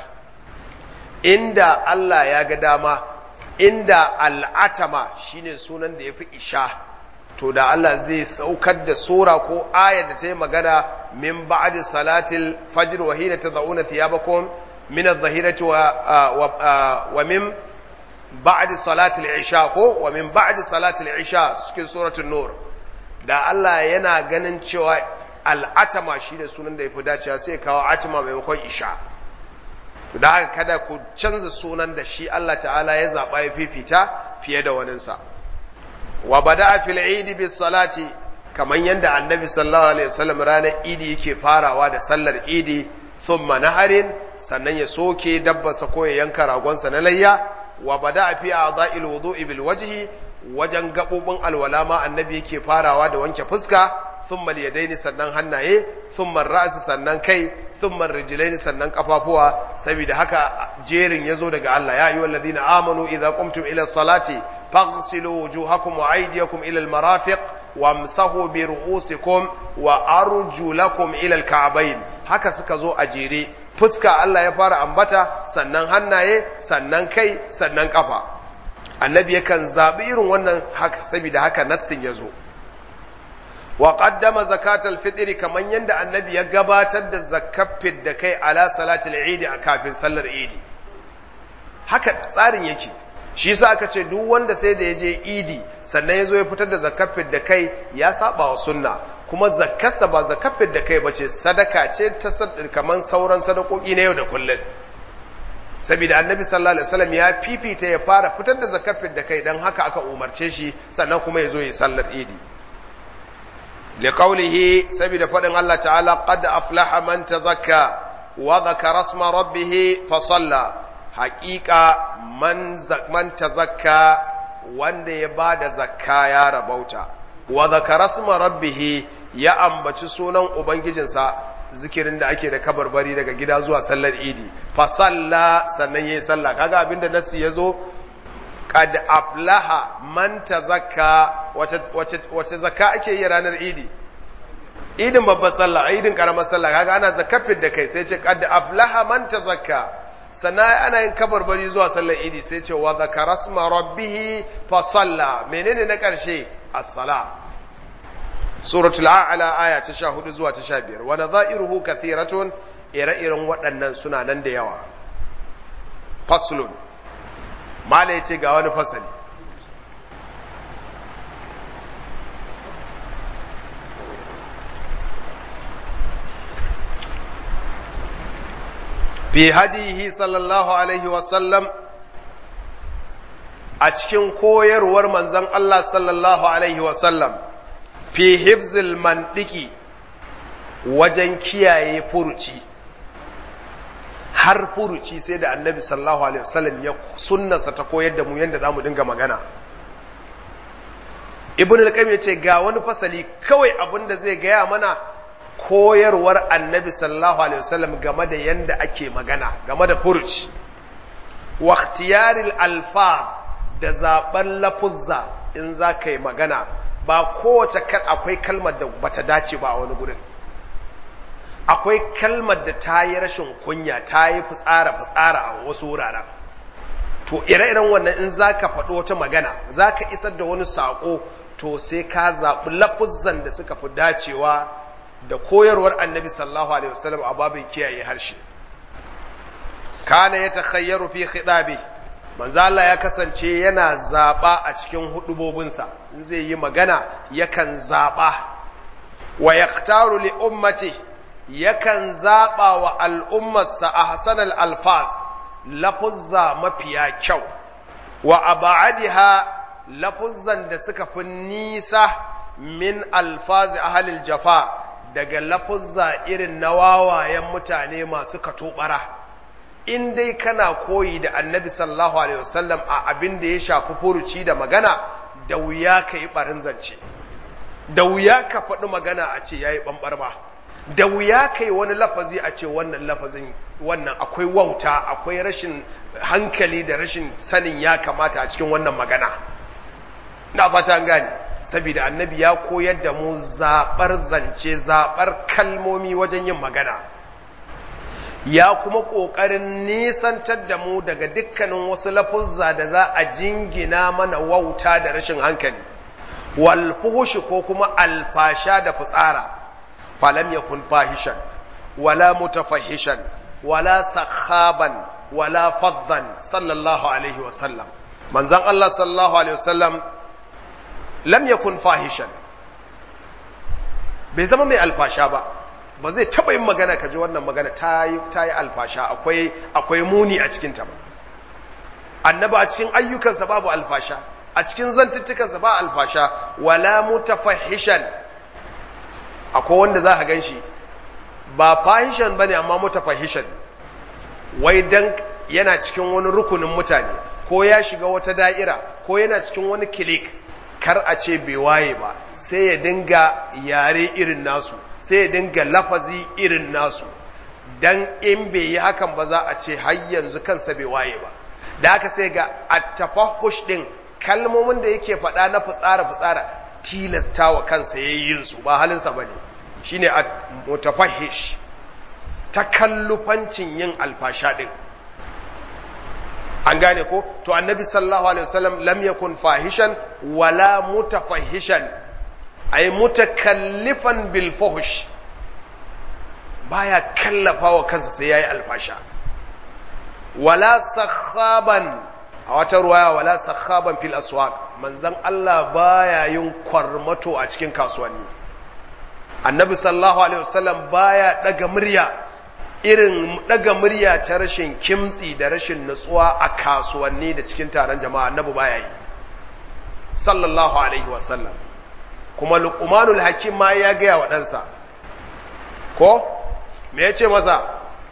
inda Allah ya ga dama, inda al'atama shine sunan da ya fi isha, to da Allah zai saukar da sura ko ayar da ta yi magana min ba'di salatil fajr wa hina tad'una thiyabakum min adh-dhahirati wa wa min ba'di salatil isha ko wa min ba'di salatil isha cikin suratul nur. da Allah yana ganin cewa al'atama shine sunan da ya fi dacewa, sai kawo atama maimakon isha. da haka kada ku canza sunan da shi Allah ta'ala ya zaɓa ya fifita fiye da waninsa. wa bada fil idi bis salati, kamar yadda annabi sallallahu alaihi wasallam ranar idi yake farawa da sallar idi, thumma naharin, sannan ya soke dabbarsa ko ya yanka ragonsa na layya. wa bada fi a'dha'il wudu'i bil wajhi, wajen gabobin alwala ma annabi yake farawa da wanke fuska, thumma al-yadaini sannan hannaye, thumma ar-ra'si sannan kai, thumma ar-rijlaini sannan kafafuwa. saboda haka jerin yazo daga Allah, ya ayyuhal ladina amanu idza qumtum ila salati faghsilu wujuhakum wa aydiyakum ila al-marafiq wamsahu bi ru'usikum wa arjulakum ila al-ka'bayn. haka suka zo a jere, fuska Allah ya fara ambata, sannan hannaye, sannan kai, sannan kafa. annabi yakan zabi irin wannan haka, saboda haka nassin yazo. wa qaddama zakatal fitri, kaman yanda annabi ya gabatar da zakafin da kai ala salatul eid a kafin sallar eid. haka tsarin yake, shi yasa aka ce duk wanda sai da yaje idi sannan yazo ya fitar da zakafin da kai ya saba wa sunna, kuma zakkarsa ba zakafin da kai bace, sadaka ce ta kaman sauran sadakoki na yau da kullun. saboda annabi sallallahu alaihi wasallam ya fifita ya fara fitar da zakafin da kai, dan haka aka umarce shi, sannan kuma yazo ya sallar idi. liqaulihi sabida fadin Allah ta'ala qad aflaha man tazakka wa dhakara isma rabbih fa salla haqiqa man man tazakka wanda ya bada zakka ya rabauta wa dhakara isma rabbih ya ambaci sunan ubangijinsa zikirin da ake da kabarbari daga gida zuwa sallar idi fa salla sannan yayi sallah kaga abinda nasi yazo qad aflaha man tazakka wace wace wace zakka ake yi ranar idi idin babbar sallah idin karamar sallah kaga ana zakafin da kai sai ce qad aflaha man tazakka sannan ana yin kabarbari zuwa sallar idi sai ce wa zakara isma rabbih fa salla menene na karshe as-sala suratul a'la aya ta sha hudu zuwa ta sha biyar wa nadha'iruhu kathiratun ire-iren waɗannan suna nan da yawa faslun mala yace ga wani fasali fi hadihi sallallahu alaihi wasallam a cikin koyarwar manzon Allah sallallahu alaihi wasallam fi hibzil mandiki wajen kiyaye furuci har furuci sai da annabi sallallahu alaihi wasallam ya sunnasa ta koyar da mu yanda zamu dinga magana ibn al-qayyim yace ga wani fasali kawai abinda zai gaya mana koyarwar annabi sallallahu alaihi wasallam game da yanda ake magana game da furuci wa ikhtiyaril alfaz da zaben lafuzza in za ka yi magana ba kowace kal akwai kalmar da bata dace ba a wani gurin akwai kalmar da ta yi rashin kunya ta yi fitsara fitsara a wasu wuraren to ire-iren wannan in za ka faɗo wata magana za ka isar da wani saƙo to sai ka zaɓi lafuzzan da suka fi dacewa da koyarwar annabi sallallahu alaihi wasallam a babin kiyaye harshe kana ya takhayyaru fi khitabi manzo Allah ya kasance yana zaba a cikin hudubobinsa in zai yi magana yakan zaba wa yaqtaru li ummati yakan zaba wa al'ummarsa ahsanal alfaz lafuzza mafiya kyau wa ab'adiha lafuzzan da suka fi nisa min alfazi ahlil jafa daga lafuzza irin na wawayen mutane masu katobara in dai kana koyi da annabi sallallahu alaihi wasallam a abin da ya shafi furuci da magana da wuya ka yi barin zance da wuya ka faɗi magana a ce yayi bambar ba da wuya ka yi wani lafazi a ce wannan lafazin wannan akwai wauta akwai rashin hankali da rashin sanin ya kamata a cikin wannan magana na fata an gane saboda annabi ya koyar da mu zaɓar zance zaɓar kalmomi wajen yin magana ya kuma ƙoƙarin nisantar da mu daga dukkanin wasu lafuzza da za a jingina mana wauta da rashin hankali wal fuhushi ko kuma alfasha da fitsara falam yakun fahishan wala mutafahishan wala sakhaban wala faddan sallallahu alaihi wasallam manzon Allah sallallahu alaihi wasallam lam yakun fahishan bai zama mai alfasha ba ba zai taba yin magana kaji wannan magana ta yi ta yi alfasha akwai akwai muni a cikin ta ba annabi a cikin ayyukansa babu alfasha a cikin zantuttukansa ba alfasha wala mutafahishan akwai wanda za ka ganshi ba fahishan bane amma mutafahishan wai dan yana cikin wani rukunin mutane ko ya shiga wata da'ira ko yana cikin wani kilik kar a ce bai waye ba sai ya dinga yare irin nasu sai ya dinga lafazi irin nasu dan in bai yi hakan ba za a ce har yanzu kansa bai waye ba da haka sai ga at-tafahush din kalmomin da yake faɗa na fitsara fitsara tilastawa kansa yayin su ba halinsa bane shine at-mutafahish takallufancin yin alfasha din an gane ko to annabi sallallahu alaihi wasallam lam yakun fahishan wala mutafahishan ay mutakallifan bil fuhsh baya kallafawa kansa sai yayi alfasha wala sakhaban a wata ruwaya wala sakhaban fil aswaq manzon Allah baya yin kwarmato a cikin kasuwanni annabi sallallahu alaihi wasallam baya daga murya irin daga murya ta rashin kimtsi da rashin nutsuwa a kasuwanni da cikin taron jama'a annabi baya yi sallallahu alaihi wasallam kuma luqmanul hakim ma ya gaya wa ɗansa ko me ya ce masa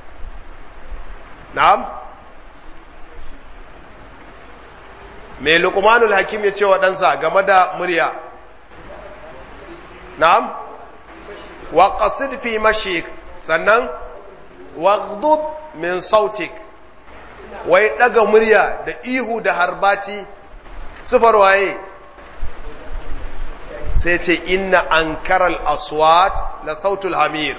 na'am me luqmanul hakim ya ce wa ɗansa game da murya na'am wa qasid fi mashik sannan waghdud min sautik wai daga murya da ihu da harbati sifar waye sai ce inna ankaral aswat la sautul hamir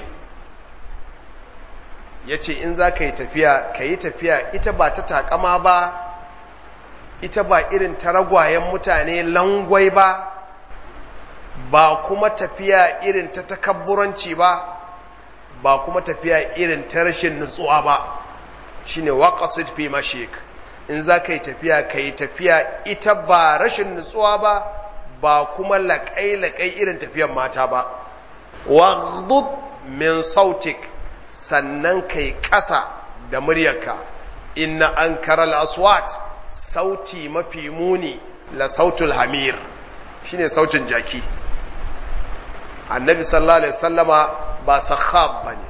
yace in za ka yi tafiya ka yi tafiya ita ba ta takama ba ita ba irin ta ragwayen mutane langwai ba ba kuma tafiya irin ta takabburanci ba ba kuma tafiya irin ta rashin nutsuwa ba shine waqasid fi mashik in za ka yi tafiya ka yi tafiya ita ba rashin nutsuwa ba ba kuma laƙai-laƙai irin tafiyan mata ba waghdud min sautik sannan kai ƙasa da muryarka inna ankaral aswat sauti mafi muni la sautul hamir shine sautin jaki annabi sallallahu alaihi wasallama ba sakhab bane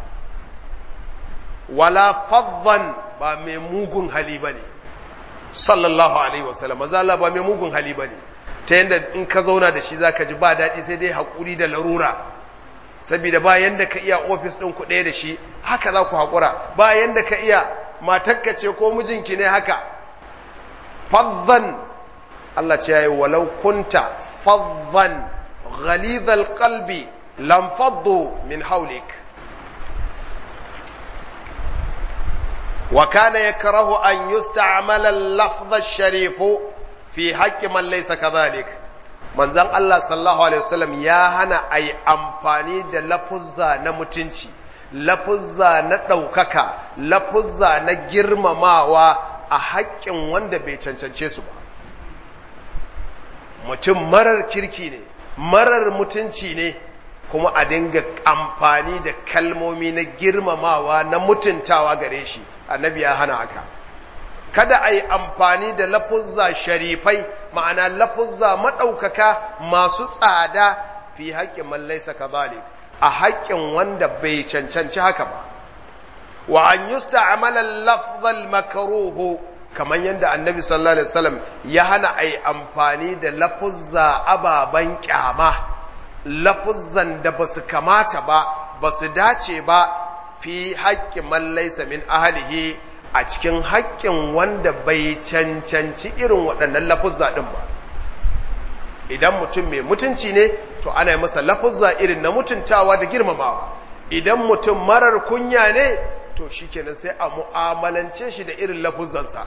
wala faddan ba mai mugun hali bane sallallahu alaihi wasallam mazalla ba mai mugun hali bane ta yanda in ka zauna da shi zaka ji ba daɗi sai dai hakuri da larura saboda ba yanda ka iya office ɗin ku ɗaya da shi haka za ku haƙura ba yanda ka iya matarka ce ko mijinki ne haka faddan Allah ce yayi walau kunta faddan ghalidhal qalbi lam faddu min hawlik wa kana yakrahu an yusta'mala al-lafdh ash-sharif fi haqqi man laysa kadhalik manzon Allah sallallahu alaihi wasallam ya hana ai amfani da lafuzza na mutunci lafuzza na ɗaukaka lafuzza na girmamawa a haƙƙin wanda bai cancance su ba mutum marar kirki ne marar mutunci ne kuma a dinga amfani da kalmomi na girmamawa na mutuntawa gare shi annabi ya hana haka kada a yi amfani da lafuzza sharifai ma'ana lafuzza maɗaukaka masu tsada fi haƙƙin man laysa kadhalik a haƙƙin wanda bai cancanci haka ba wa an yusta'mala al-lafdh al-makruh kaman yanda annabi sallallahu alaihi wasallam ya hana ai amfani da lafuzza ababan kyama lafuzzan da basu kamata ba basu dace ba fi haƙƙin man laysa min ahlihi a cikin haƙƙin wanda bai cancanci irin waɗannan lafuzza ɗin ba idan mutum mai mutunci ne to ana yi masa lafuzza irin na mutuntawa da girmamawa idan mutum marar kunya ne to shi kenan sai a mu'amalance shi da irin lafuzzansa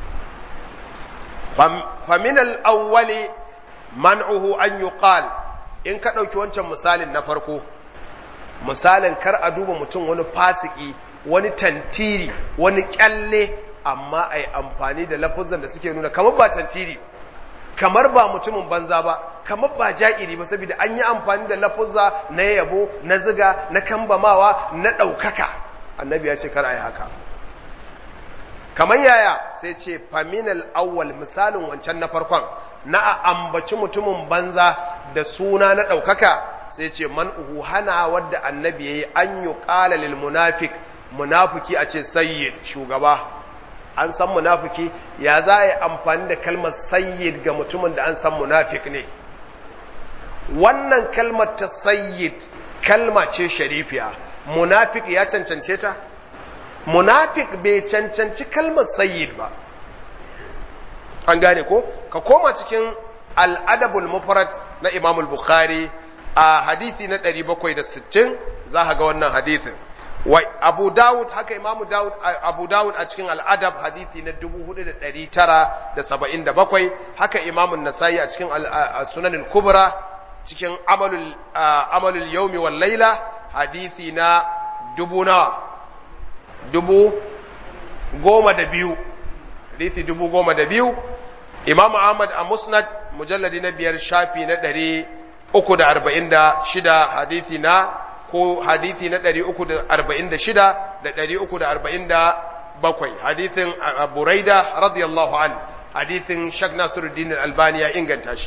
faminal awwali man'uhu an yuqal in ka ɗauki wancan misalin na farko misalin kar a duba mutum wani fasiki wani tantiri wani kyalle amma a yi amfani da lafuzan da suke nuna kamar ba tantiri kamar ba mutumin banza ba kamar ba ja'iri ba saboda an yi amfani da lafuzza na yabo na ziga na kambamawa na ɗaukaka annabi ya ce kar a yi haka kamar yaya sai ce faminal awwal misalin wancan na farkon na a ambaci mutumin banza da suna na ɗaukaka sai ce man'uhu hana wadda annabi ya yi an yi ƙala lil munafik munafiki a ce sayyid shugaba an san munafiki ya za a yi amfani da kalmar sayyid ga mutumin da an san munafik ne wannan kalmar ta sayyid kalma ce sharifiya munafik ya cancance ta munafik bai cancanci kalmar sayyid ba an gane ko ka koma cikin al'adabul mufrad na imamul bukhari a hadithi na ɗari bakwai da sittin za ka ga wannan hadithin wa abu dawud haka imamu dawud abu dawud a cikin al'adab hadithi na dubu hudu da ɗari tara da saba'in da bakwai haka imamun nasa'i a cikin sunanin kubra cikin amalul amalul yawmi wal laila hadithi na dubu nawa dubu goma da biyu hadithi dubu goma da biyu imam ahmad a musnad mujalladi na biyar shafi na ɗari uku da arba'in da shida hadithi na ko hadithi na ɗari uku da arba'in da shida da ɗari uku da arba'in da bakwai hadithin buraida radiyallahu an hadithin shak nasiruddin albani ya inganta shi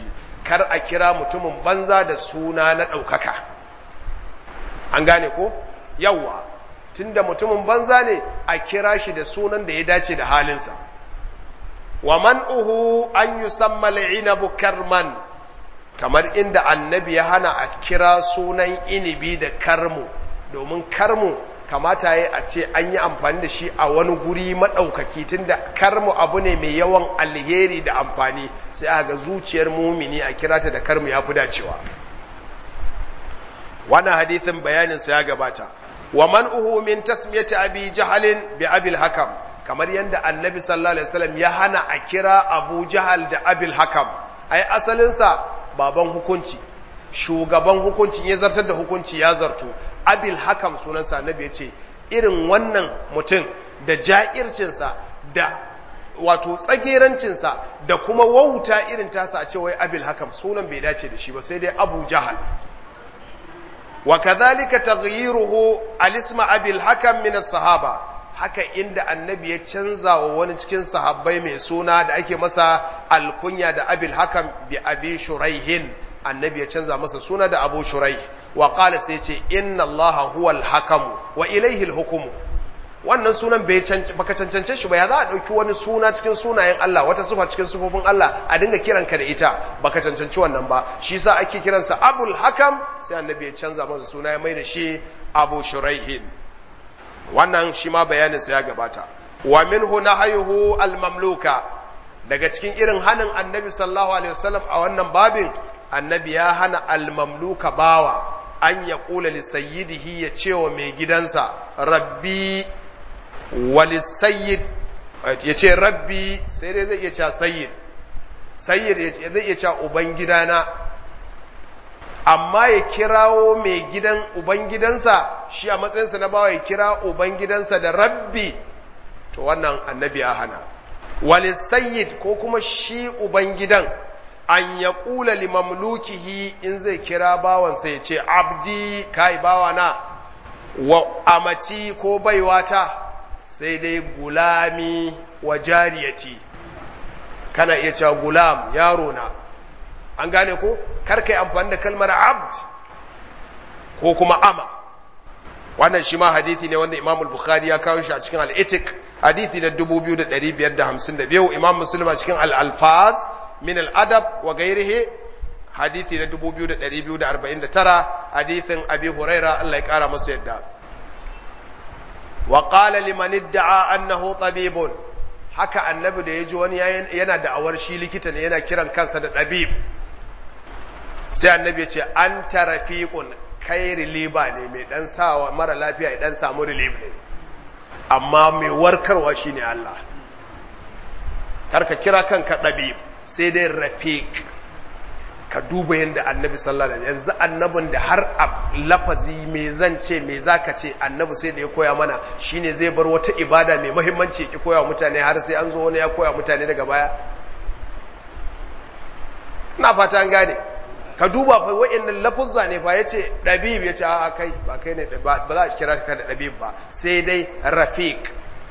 kar a kira mutumin banza da suna na ɗaukaka. An gane ko? Yawwa, tunda mutumin banza ne a kira shi da sunan da ya dace da halinsa. Wa man'uhu an yusamma al'inabu karman, kamar inda annabi ya hana a kira sunan inibi da karmu, domin karmu kamata ya a ce an yi amfani da shi a wani guri maɗaukaki, tunda karmu abu ne mai yawan alheri da amfani, sai a ga zuciyar mumini a kira ta da karmu ya fi dacewa. Wannan hadithin bayaninsa ya gabata. Wa man'uhu min tasmiyati abi jahalin bi abil hakam, kamar yadda annabi sallallahu alaihi wasallam ya hana a kira abu jahal da abil hakam. Ai asalinsa baban hukunci, shugaban hukunci ya zartar da hukunci ya zartu. Abil hakam sunansa, annabi ya ce irin wannan mutum da ja'ircinsa da wato tsagerancinsa da kuma wauta irin tasa a ce wai abil hakam, sunan bai dace da shi ba, sai dai abu jahal. Wa kadhalika taghyiruhu al-isma abil hakam min as-sahaba, haka inda annabi ya canza wa wani cikin sahabbai mai suna da ake masa alkunya da abil hakam bi abi shuraihin, annabi ya canza masa suna da abu shuraih. Wa qala sai ce inna allaha huwal hakam wa ilayhi al-hukm. Wannan sunan bai cancanci baka cancance shi ba, ya za a dauki wani suna cikin sunayen Allah, wata sifa cikin sifofin Allah a dinga kiranka da ita, baka cancanci wannan ba. Shi yasa ake kiransa abul hakam, sai annabi ya canza masa suna ya mai da shi abu shuraihin. Wannan shi ma bayaninsa ya gabata. Wa minhu nahyuhu al-mamluka, daga cikin irin hanin annabi sallallahu alaihi wasallam a wannan babin, annabi ya hana al-mamluka bawa an ya kula li sayyidihi, ya ce wa mai gidansa rabbi wa li sayyid, ya ce rabbi sai dai zai iya cewa sayyid, sayyid zai iya cewa ubangidana, amma ya kirawo mai gidan ubangidansa shi a matsayinsa na bawa ya kira ubangidansa da rabbi, to wannan annabi ya hana. Wali sayyid, ko kuma shi ubangidan an ya kula li mamlukihi, in zai kira bawansa ya ce abdi, kai bawana, wa amati ko baiwata, sai dai gulami wa jariyati, kana iya cewa gulam yaro na. An gane ko? Karka yi amfani da kalmar abd ko kuma ama. Wannan shi ma hadithi ne wanda Imam al-Bukhari ya kawo shi a cikin al-Itiq, hadithi na dubu biyu da ɗari biyar da hamsin da biyu. Imam Muslim a cikin al-Alfaz min al-Adab wa gairihi, hadithi na dubu biyu da ɗari biyu da arba'in da tara, hadithin Abi Huraira Allah ya kara masa yadda. Wa qala liman idda'a annahu tabibun, haka annabi da yaji wani yana da'awar shi likita ne, yana kiran kansa da tabib, sai annabi ya ce an ta rafiqun, kai reliba ne, mai dan sawa mara lafiya ya dan samu relief ne, amma mai warkarwa shine Allah. Karka kira kanka tabib, sai dai rafiq. Ka duba yadda annabi sallallahu alaihi wasallam, yanzu annabin da har a lafazi me zan ce me zaka ce, annabi sai da ya koya mana, shine zai bar wata ibada mai muhimmanci ki koya mutane har sai an zo wani ya koya mutane daga baya. Ina fata an gane. Ka duba fa wa'annan lafuzza ne fa, yace dabib, yace a kai ba kai ne, ba za a kira ka da dabib ba, sai dai rafiq.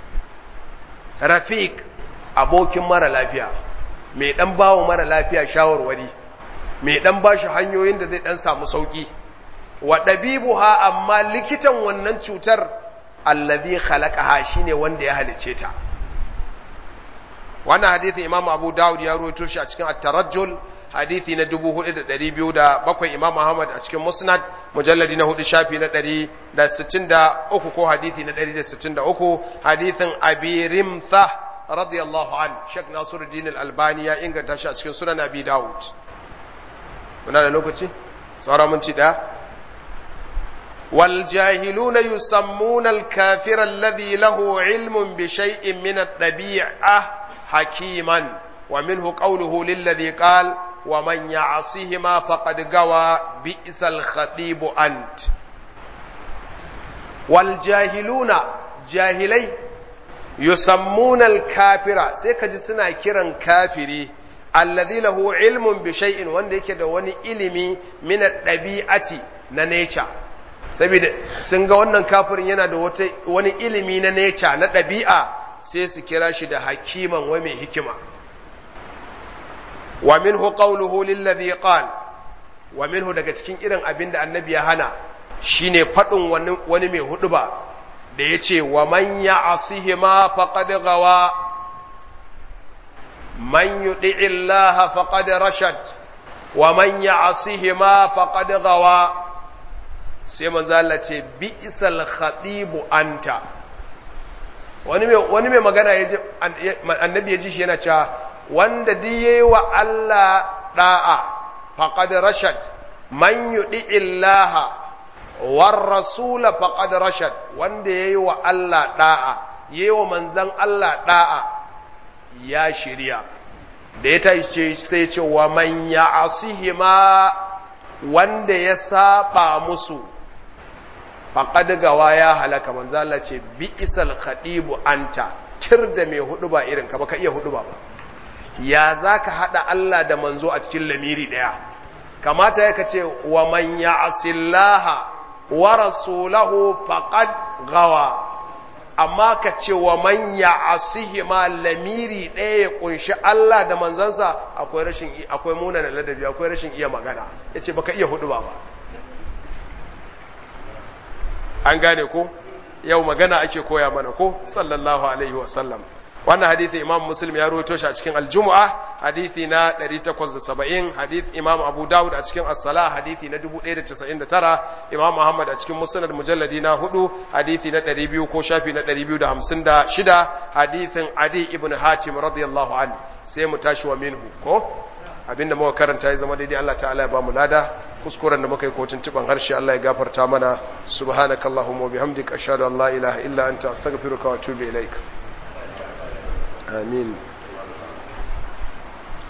Rafiq abokin mara lafiya, mai dan bawo mara lafiya shawarwari, mai dan bashi hanyoyin da zai dan samu sauki. Wa dabibuha, amma likitan wannan cutar allazi khalaqaha, shine wanda ya halice ta. Wannan hadisin Imam Abu Dawud ya rawaito shi a cikin At-Tarajjul, hadisi na dubu hudu da ɗari biyu da bakwai. Imam Ahmad a cikin Musnad mujalladi na hudu shafi na ɗari da sittin da uku ko hadisi na ɗari da sittin da uku, hadisin Abi Rimtha radiyallahu an. Sheikh Nasiruddin Al-Albani ya inganta shi a cikin Sunan Abi Dawud. Muna da lokaci? Saura minti ɗaya. Wal jahiluna yusammuna al-kafira alladhi lahu ilmun bi shay'in min ad-dabi'a hakiman, wa minhu qawluhu lilladhi qala wa man ya'sihima faqad gawa bi'sal khatibu ant. Wal jahiluna, jahilai, yusammuna al-kafira, sai kaji suna kiran kafiri alladhi lahu ilmun bi shay'in, wanda yake da wani ilimi min ad-dabi'ati, na nature, saboda sun ga wannan kafirin yana da wata wani ilimi na nature, na ɗabi'a, sai su kira shi da hakiman, wai mai hikima. wa minhu qawluhu lillazi qala wa minhu daga cikin irin abinda annabi ya hana shine fadin wani wani mai huduba da yace wa man ya'sihima faqad gawa man yuti'i Allah faqad rashad wa man ya'sihima faqad gawa sai manzo Allah ce bi'sal khatibu anta wani mai wani mai magana yaje annabi yaji shi yana cewa wanda diye wa Allah da'a faqad rashad man yuti'i Allah war rasul faqad rashad wanda yayi wa Allah da'a yayi wa manzon Allah da'a ya shirya da ya tashi sai ce wa man ya'sihima wanda ya saba musu faqad gawa ya halaka manzo Allah ce bi'sal khadibu anta tir da mai hudu ba irin ka baka iya hudu ba ba ya zaka hada Allah da manzo a cikin lamiri daya kamata ya kace wa man ya'sillaha wa rasulahu faqad gawa amma ka ce wa man ya'sihima lamiri ɗaya ya kunshi Allah da manzansa akwai rashin akwai munana ladabi akwai rashin iya magana yace baka iya hudu ba ba an gane ko yau magana ake koya mana ko sallallahu alaihi wa sallam wannan hadisi imam muslim ya rawaito shi a cikin al-jumu'ah hadisi na ɗari takwas da saba'in hadith imam abu dawud a cikin as-salah hadisi na dubu ɗaya da casa'in da tara imam muhammad a cikin musnad mujalladi na hudu hadisi na ɗari biyu ko shafi na ɗari biyu da hamsin da shida hadisin adi ibn hatim radiyallahu anhu sai mu tashi wa minhu ko abinda muka karanta ya zama daidai Allah ta'ala ya ba mu lada kuskuren da muka yi kotun tuban harshe Allah ya gafarta mana subhanakallahumma wa bihamdika ashhadu an la ilaha illa anta astaghfiruka wa atubu ilaik آمين